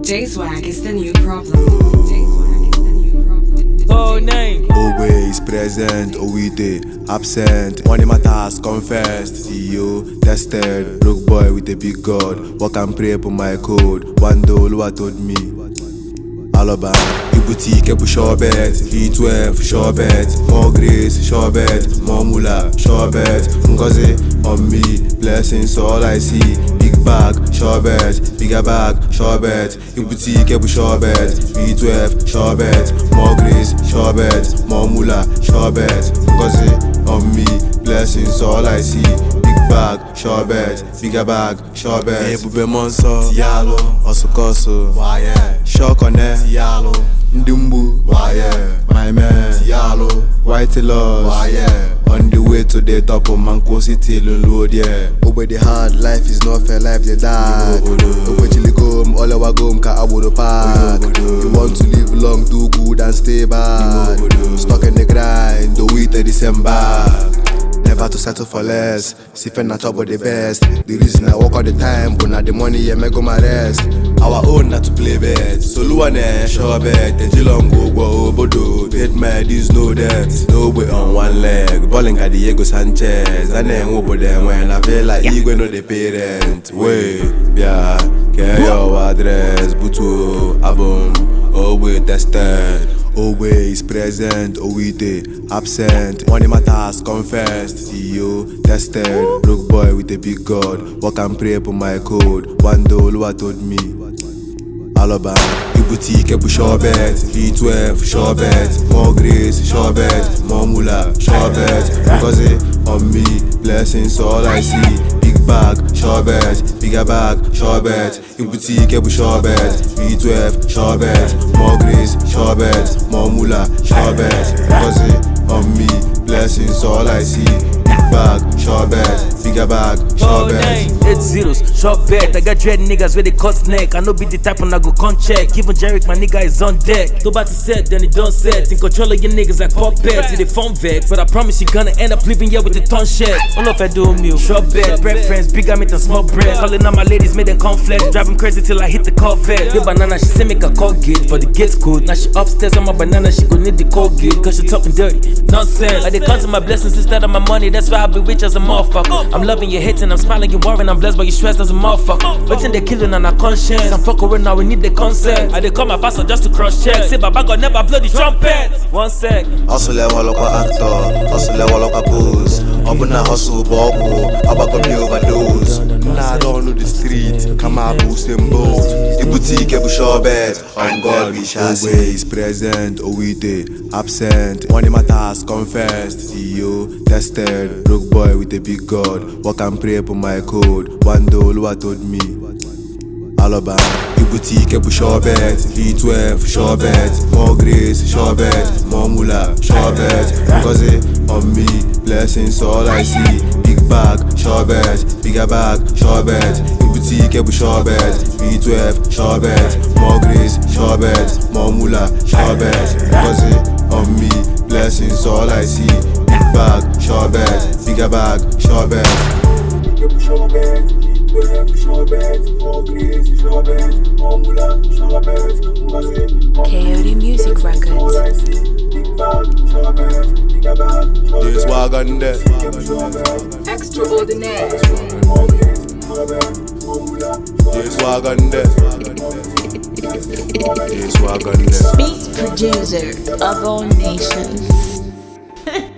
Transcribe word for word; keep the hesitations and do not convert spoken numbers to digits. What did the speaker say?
J-Swag is the new problem. J-Swag is the new problem. Oh, name. Always present, Owite, absent. Money matters, confessed. E O, tested. Broke boy with a big God. Walk and pray for my code. One dollar told me. Alaba, boutique, Ebu Shobet, E twelve, Shobet, more grace, Shobet, more mula, Shobet, Ngozi, on me, blessings, all I see, big bag, Shobet, bigger bag, Shobet, boutique, Ebu Shobet, E twelve, Shobet, more grace, Shobet, more mula, Shobet, Ngozi, on me, blessings, all I see, big bag, Shobet, bigger bag, Shobet, Ebube Monso, Yalo, Osokoso, Waye, Shokone, Yalo, Ndumbu, Waye, my man, Yalo, White Loss, Waye, on the way to the top of Manko City, Lulu, yeah. Over the hard, life is not fair, life they die. Over Chili Gom, all our gom, ka abodo park. You want to live long, do good and stay bad. Stuck in the grind, do it till December. Never to settle for less. See friend not top of the best. The reason I work all the time, but not the money, yeah, me go my rest. Our own not to play bet. So Luane, sure bet. The Jilong go go bodo. Dead man, this no debt. No way on one leg. Balling at Diego Sanchez. And then over them when I feel like you going to the parent. Wait, yeah, get your address. Butu, abum, always tested. Always present, Owite, absent. Money matters, confessed. E O, tested. Broke boy with a big God. Walk and pray for my code. One dollar told me. Alaba, boutique, Ebu Shobet, E twelve, Shobet, more grace, Shobet, more mula, Shobet, Ngozi, on me, blessings, all I see, big bag, Shobet, bigger bag, Shobet, boutique, Ebu Shobet, E twelve, Shobet, more grace, Shobet, more mula, Shobet, Ngozi, on me, blessings, all I see, big bag, Shobet, bigger bag, Shobet. Eight zeros, short bet. I got dread niggas with the cut snake. I know be the type when I go con check. Even Jerick, my nigga is on deck. Nobody said, then it don't set. In control of your niggas like puppets. See the phone vex, but I promise you gonna end up living here with the ton shed. All of I do meal, short bet, preference, bigger meat and small bread. Calling out my ladies, made them conflict. Driving crazy till I hit the Corvette. The banana, she say make a call gate for the gate code. Now she upstairs on my banana, she gon' need the code gate. Cause she talking dirty, nonsense. Like they count my blessings instead of my money. That's why I be rich as a motherfucker. I'm loving your hating, I'm smiling, you worrying, I'm blessed, but you stressed as a motherfucker. Waiting they killing on our conscience. I'm fucking right now, we need the consent. I they call my pastor just to cross check. Say Baba God never blow the trumpet. One sec. Hustle level like a actor, hustle level like a pose. Open a hustle bubble, about to be overdose. Nah, I don't know the street, come out boost them both. The boutique, Ebu Shobet, on God we shall see. Always present, Owite, absent. Money matters, confessed. E O, tested. Broke boy with a big God. Walk and pray for my code. One dollar told me. Alaba, boutique, Ebu Shobet, E twelve, Shobet, more grace, Shobet, more mula, Shobet, Ngozi, on me, blessings, all I see, big bag, Shobet, bigger bag, Shobet, boutique, Ebu Shobet, E twelve, Shobet, more grace, Shobet, more mula, Shobet, Ngozi, on me, blessings, all I see, big bag, Shobet, bigger bag, Shobet. Coyote Music Records. J-Swag on there. Extraordinaire. J-Swag on there. J-Swag on there. Beat producer of all nations.